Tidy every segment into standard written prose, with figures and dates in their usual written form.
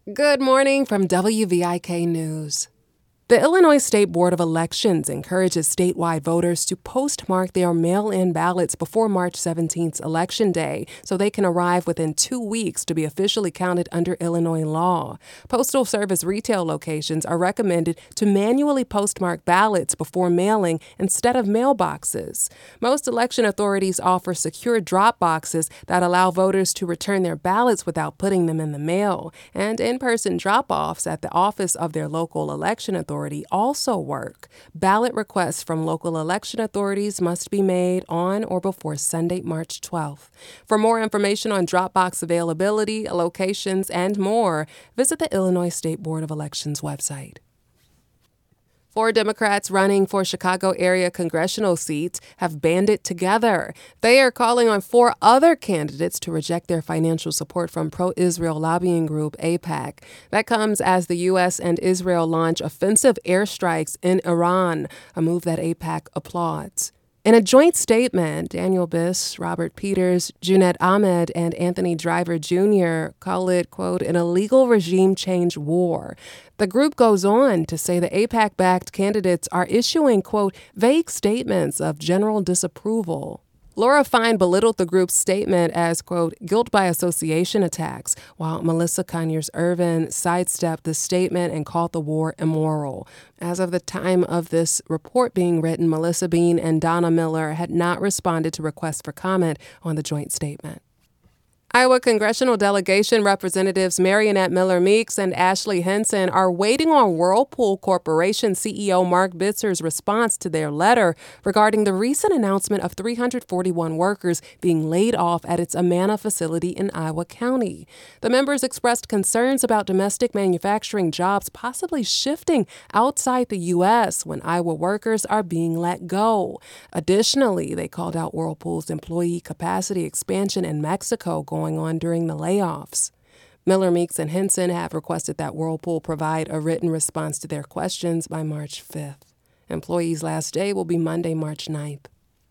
Good morning from WVIK News. The Illinois State Board of Elections encourages statewide voters to postmark their mail-in ballots before March 17th's Election Day so they can arrive within 2 weeks to be officially counted under Illinois law. Postal Service retail locations are recommended to manually postmark ballots before mailing instead of mailboxes. Most election authorities offer secure drop boxes that allow voters to return their ballots without putting them in the mail, and in-person drop-offs at the office of their local election authority also work. Ballot requests from local election authorities must be made on or before Sunday, March 12th. For more information on Dropbox availability, locations, and more, visit the Illinois State Board of Elections website. 4 Democrats running for Chicago area congressional seats have banded together. They are calling on 4 other candidates to reject their financial support from pro-Israel lobbying group AIPAC. That comes as the U.S. and Israel launch offensive airstrikes in Iran, a move that AIPAC applauds. In a joint statement, Daniel Biss, Robert Peters, Junaid Ahmed, and Anthony Driver Jr. call it, quote, an illegal regime change war. The group goes on to say the AIPAC-backed candidates are issuing, quote, vague statements of general disapproval. Laura Fine belittled the group's statement as, quote, guilt by association attacks, while Melissa Conyers-Irvin sidestepped the statement and called the war immoral. As of the time of this report being written, Melissa Bean and Donna Miller had not responded to requests for comment on the joint statement. Iowa congressional delegation representatives Marionette Miller Meeks and Ashley Henson are waiting on Whirlpool Corporation CEO Mark Bitzer's response to their letter regarding the recent announcement of 341 workers being laid off at its Amana facility in Iowa County. The members expressed concerns about domestic manufacturing jobs possibly shifting outside the U.S. when Iowa workers are being let go. Additionally, they called out Whirlpool's employee capacity expansion in Mexico going on during the layoffs. Miller, Meeks, and Henson have requested that Whirlpool provide a written response to their questions by March 5th. Employees' last day will be Monday, March 9th.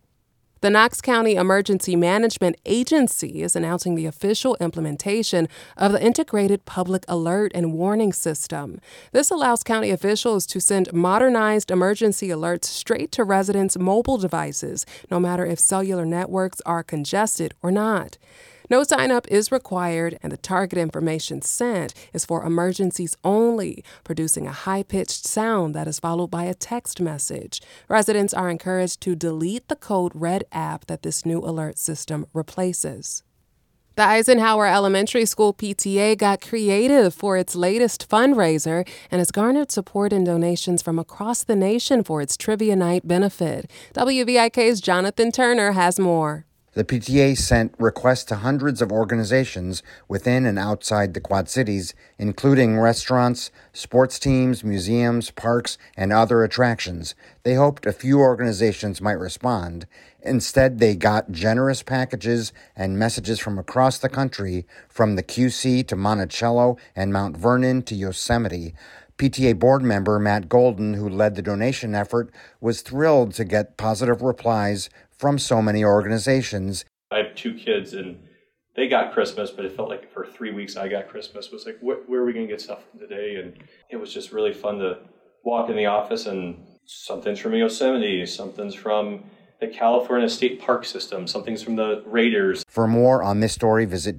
The Knox County Emergency Management Agency is announcing the official implementation of the Integrated Public Alert and Warning System. This allows county officials to send modernized emergency alerts straight to residents' mobile devices, no matter if cellular networks are congested or not. No sign-up is required, and the target information sent is for emergencies only, producing a high-pitched sound that is followed by a text message. Residents are encouraged to delete the Code Red app that this new alert system replaces. The Eisenhower Elementary School PTA got creative for its latest fundraiser and has garnered support and donations from across the nation for its Trivia Night benefit. WVIK's Jonathan Turner has more. The PTA sent requests to hundreds of organizations within and outside the Quad Cities, including restaurants, sports teams, museums, parks, and other attractions. They hoped a few organizations might respond. Instead, they got generous packages and messages from across the country, from the QC to Monticello and Mount Vernon to Yosemite. PTA board member Matt Golden, who led the donation effort, was thrilled to get positive replies from so many organizations. I have 2 kids and they got Christmas, but it felt like for 3 weeks I got Christmas. It was like, where are we going to get stuff from today? And it was just really fun to walk in the office and something's from Yosemite, something's from the California State Park System, something's from the Raiders. For more on this story, visit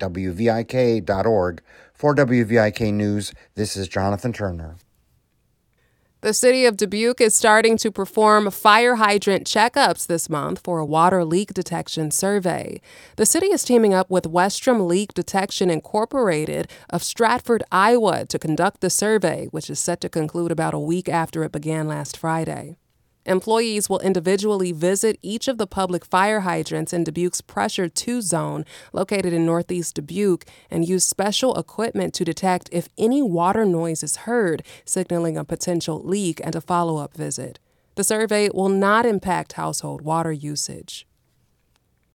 WVIK.org. For WVIK News, this is Jonathan Turner. The city of Dubuque is starting to perform fire hydrant checkups this month for a water leak detection survey. The city is teaming up with Westrom Leak Detection Incorporated of Stratford, Iowa, to conduct the survey, which is set to conclude about a week after it began last Friday. Employees will individually visit each of the public fire hydrants in Dubuque's Pressure 2 zone, located in northeast Dubuque, and use special equipment to detect if any water noise is heard, signaling a potential leak and a follow-up visit. The survey will not impact household water usage.